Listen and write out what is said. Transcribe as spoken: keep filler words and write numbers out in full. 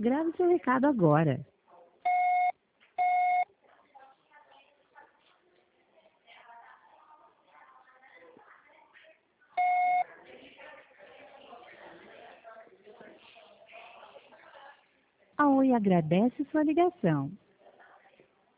Grave seu recado agora. A Oi agradece sua ligação.